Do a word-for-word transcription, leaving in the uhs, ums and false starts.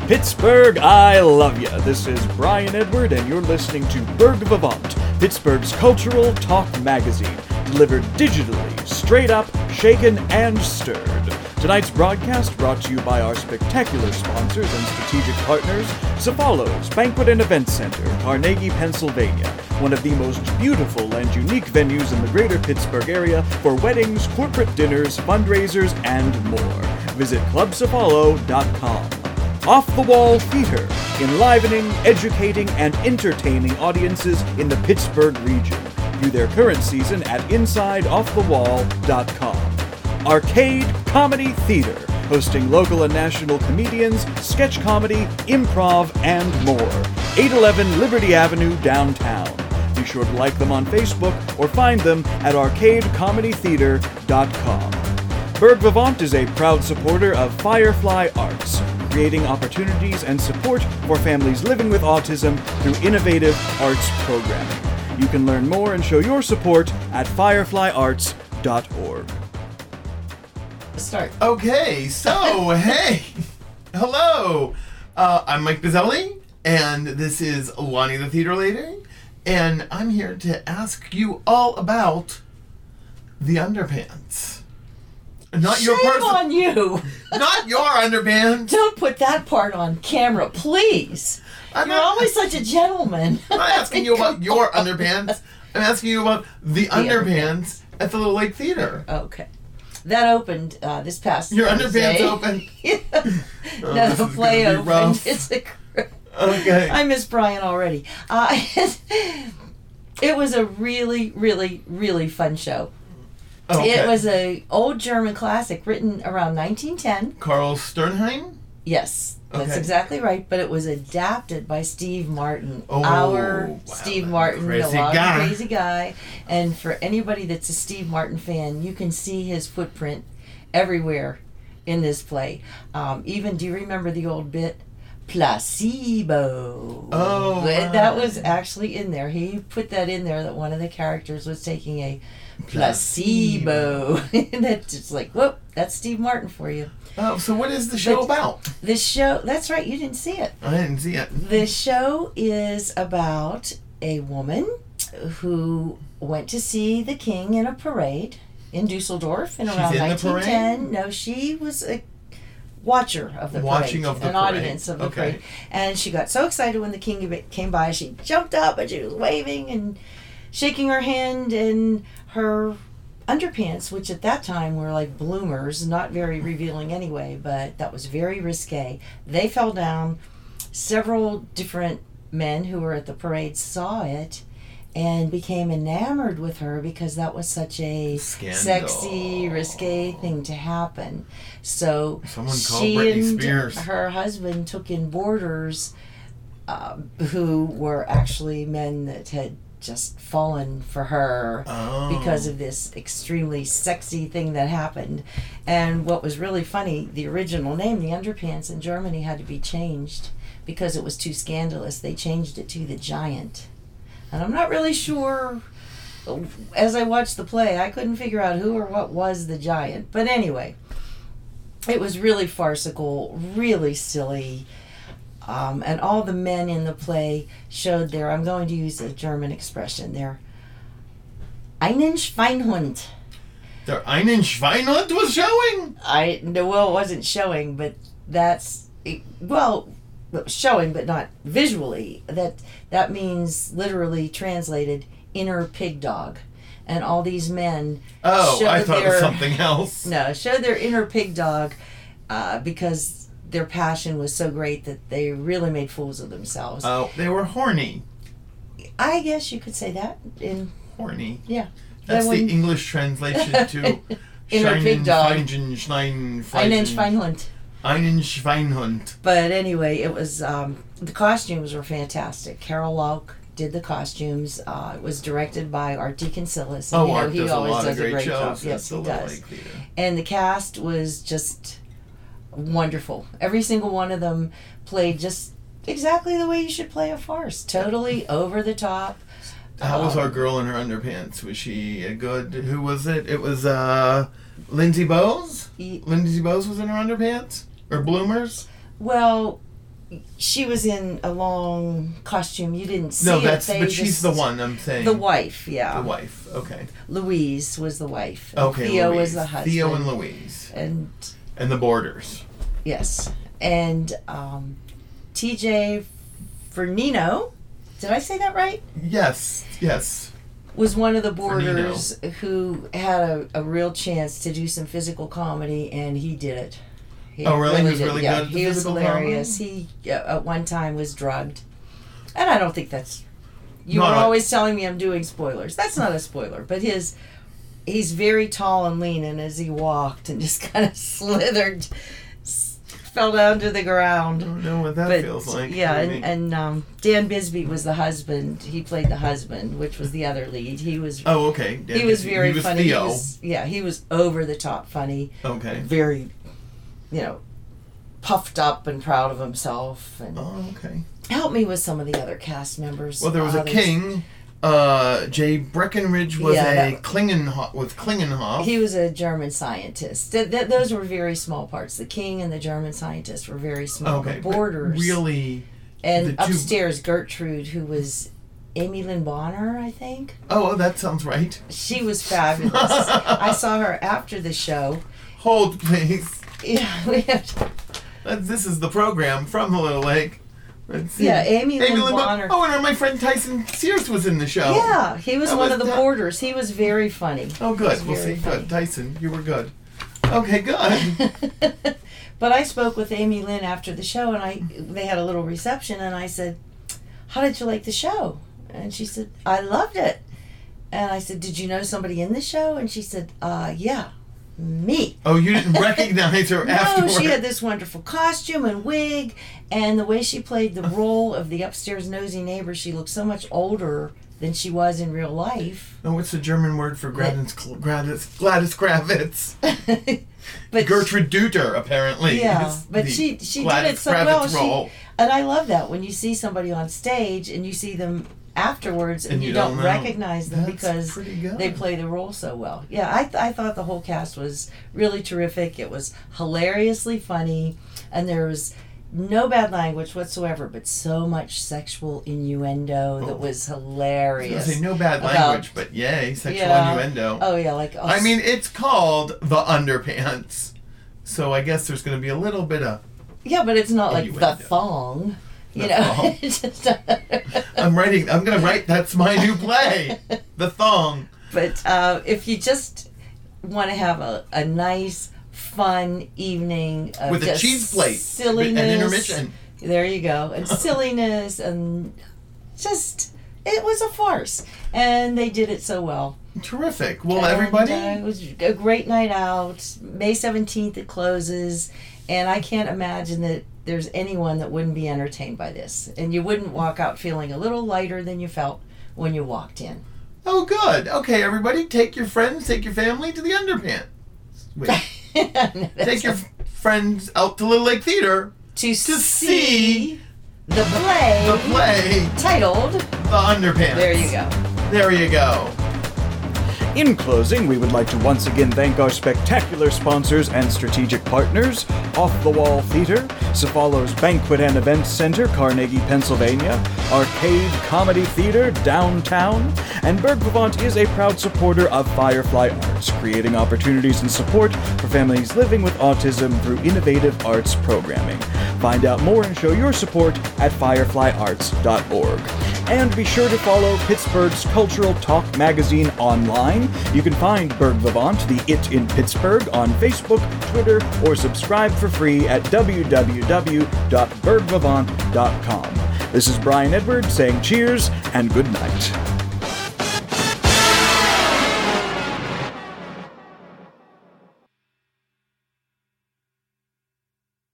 Pittsburgh, I love ya. This is Brian Edward, and you're listening to Berg Vivant, Pittsburgh's cultural talk magazine, delivered digitally, straight up, shaken, and stirred. Tonight's broadcast brought to you by our spectacular sponsors and strategic partners, Cefalos Banquet and Event Center, Carnegie, Pennsylvania, one of the most beautiful and unique venues in the greater Pittsburgh area for weddings, corporate dinners, fundraisers, and more. Visit club cefalo dot com. Off the Wall Theater, enlivening, educating, and entertaining audiences in the Pittsburgh region. View their current season at inside off the wall dot com. Arcade Comedy Theater, hosting local and national comedians, sketch comedy, improv, and more. eight eleven Liberty Avenue, downtown. Be sure to like them on Facebook or find them at arcade comedy theater dot com. Berg Vivant is a proud supporter of Firefly Arts, creating opportunities and support for families living with autism through innovative arts programming. You can learn more and show your support at firefly arts dot org. Start. Okay, so, hey, hello, uh, I'm Mike Bizzelli, and this is Lonnie the Theater Lady, and I'm here to ask you all about the underpants. Not Shame your person. on you! Not your underpants. Don't put that part on camera, please. I'm You're not, always such a gentleman. I'm not asking you about your underpants. I'm asking you about the, the underpants at the Little Lake Theater. Okay. That opened uh, this past Your Thursday. underpants open. Yeah. Oh, no, this the is play gonna be opened. rough. It's a, Okay. I miss Brian already. Uh, it was a really, really, really fun show. Okay. It was a old German classic written around nineteen ten. Carl Sternheim? Yes, that's Okay. exactly right. But it was adapted by Steve Martin, Oh, our wow, Steve that Martin, the crazy long guy. crazy guy. And for anybody that's a Steve Martin fan, you can see his footprint everywhere in this play. Um, even, do you remember the old bit? Placebo. Oh, But that right. was actually in there. He put that in there that one of the characters was taking a placebo. And that's just like, whoop, that's Steve Martin for you. Oh, so what is the show But- about? This show, that's right, you didn't see it. I didn't see it. The show is about a woman who went to see the king in a parade in Dusseldorf in She's around in the nineteen ten. parade? No, she was a watcher of the Watching parade, of the an parade. audience of the Okay. parade. And she got so excited when the king came by, she jumped up and she was waving and shaking her hand, and her underpants, which at that time were like bloomers, not very revealing anyway, but that was very risque. They fell down. Several different men who were at the parade saw it and became enamored with her because that was such a Scandal. sexy, risque thing to happen. So Someone called she Britney and Spears. her husband took in boarders uh, who were actually men that had just fallen for her Oh. because of this extremely sexy thing that happened. And what was really funny, the original name, the underpants in Germany, had to be changed because it was too scandalous. They changed it to the Giant. And I'm not really sure, as I watched the play, I couldn't figure out who or what was the Giant. But anyway, it was really farcical, really silly. Um, and all the men in the play showed their, I'm going to use a German expression, their einen Schweinhund. Der einen Schweinhund was showing? I, no, well, it wasn't showing, but that's, well, showing, but not visually. That that means, literally translated, inner pig dog. And all these men Oh, showed I thought it was their- something else. No, showed their inner pig dog uh, because their passion was so great that they really made fools of themselves. Oh, they were horny. I guess you could say that. In Horny. yeah, That's That the one- English translation to Inner pig dog. Feingen, Schnein, einen Feingen- Schweinhund. Einen Schweinhund. But anyway, it was um, the costumes were fantastic. Carol Lauk did the costumes. Uh, it was directed by Art Deaconsillis. and, Oh, you know, Art he does a always lot does of great, a great shows. job. at Yes, the he Little does. Lake Theater. And the cast was just wonderful. Every single one of them played just exactly the way you should play a farce. Totally over the top. How was Um, our girl in her underpants? Was she a good? Who was it? It was uh, Lindsay Bowes. E- Lindsay Bowes was in her underpants or bloomers. Well, she was in a long costume. You didn't see No, it. that's They but she's just- the one I'm saying. The wife, yeah. The wife. Okay. Louise was the wife. And Okay. Theo Louise. was the husband. Theo and Louise. And And the Borders. yes, and um, T J Vernino. Did I say that right? Yes. Yes. Was one of the boarders who had a, a real chance to do some physical comedy, and he did it. He Oh, really? He was did. really yeah, good at the he was physical hilarious. He uh, at one time was drugged, and I don't think that's. You Not were a- always telling me I'm doing spoilers. That's not a spoiler, but his. He's very tall and lean, and as he walked and just kind of slithered, s- fell down to the ground. I don't know what that But feels like. yeah, Maybe. and, and um, Dan Bisbee was the husband. He played the husband, which was the other lead. He was Oh, okay. Dan he was Bisbee. very he was funny. Theo. He was, yeah, he was over the top funny. Okay. Very, you know, puffed up and proud of himself. And Oh, okay. help me with some of the other cast members. Well, there was Uh, a there's- king. Uh, Jay Breckenridge was Yeah, a that- Klingenhof with Klingenhof. He was a German scientist. Th- th- those were very small parts. The king and the German scientist were very small. okay. The but borders. Really. And the two- upstairs, Gertrude, who was Amy Lynn Bonner, I think. Oh, that sounds right. She was fabulous. I saw her after the show. Hold, please. Yeah, we have to, Uh, This is the program from the Little Lake. Let's see. yeah, Amy, Lynn Lynn Bo- Bonner. Oh, and my friend Tyson Sears was in the show. Yeah, he was That one was of the that- boarders. He was very funny. Oh, He good. was We'll very see. funny. Good. Tyson, you were good. Okay, good. But I spoke with Amy Lynn after the show, and I they had a little reception, and I said, "How did you like the show?" And she said, "I loved it." And I said, "Did you know somebody in the show?" And she said, "Uh, yeah, me." Oh, you didn't recognize her No, afterwards. she had this wonderful costume and wig, and the way she played the role of the upstairs nosy neighbor, she looked so much older than she was in real life. Oh, what's the German word for Gladys, Gladys, Gladys Kravitz? But Gertrude Duter, apparently. yeah, is but the she she did Gladys it so Kravitz well. She, role. and I love that when you see somebody on stage and you see them afterwards and, And you, you don't, don't know. recognize them That's because pretty good. they play the role so well. Yeah, I th- I thought the whole cast was really terrific. It was hilariously funny, and there was no bad language whatsoever, but so much sexual innuendo Oh. that was I was hilarious. gonna say no bad About- language, but yay, sexual Yeah. innuendo. Oh yeah, like I mean, it's called the underpants, so I guess there's going to be a little bit of. yeah, but it's not like the innuendo. thong. You The know, thong. It's just I'm writing. I'm going to write. That's my new play, the thong. But uh, if you just want to have a, a nice, fun evening of With a just cheese plate silliness, and intermission. There you go, and silliness, and just it was a farce, and they did it so well. Terrific. Well, And, everybody. uh, it was a great night out. May seventeenth it closes, and I can't imagine that there's anyone that wouldn't be entertained by this, and you wouldn't walk out feeling a little lighter than you felt when you walked in. Oh, good. Okay, everybody, take your friends, take your family to the underpants. Wait, take your f- friends out to Little Lake Theater to, to see, see the play the play, titled The Underpants. There you go. There you go. In closing, we would like to once again thank our spectacular sponsors and strategic partners, Off the Wall Theater, Cephalo's Banquet and Events Center, Carnegie, Pennsylvania, Arcade Comedy Theater, downtown, and Berg Vivant is a proud supporter of Firefly Arts, creating opportunities and support for families living with autism through innovative arts programming. Find out more and show your support at firefly arts dot org. And be sure to follow Pittsburgh's Cultural Talk magazine online. You can find Berg Vivant, the It in Pittsburgh, on Facebook, Twitter, or subscribe for free at w w w dot berg vivant dot com. This is Brian Edward saying cheers and good night.